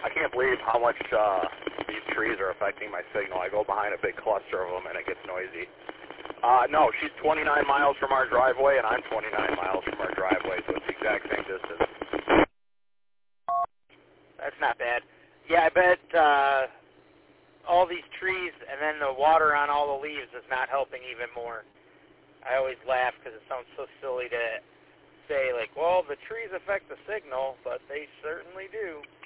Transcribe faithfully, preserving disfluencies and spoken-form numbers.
I can't believe how much uh, these trees are affecting my signal. I go behind a big cluster of them, and it gets noisy. Uh, no, she's twenty-nine miles from our driveway, and I'm twenty-nine miles from our driveway, so it's the exact same distance. That's not bad. Yeah, I bet uh, all these trees and then the water on all the leaves is not helping even more. I always laugh because it sounds so silly to say, like, well, the trees affect the signal, but they certainly do.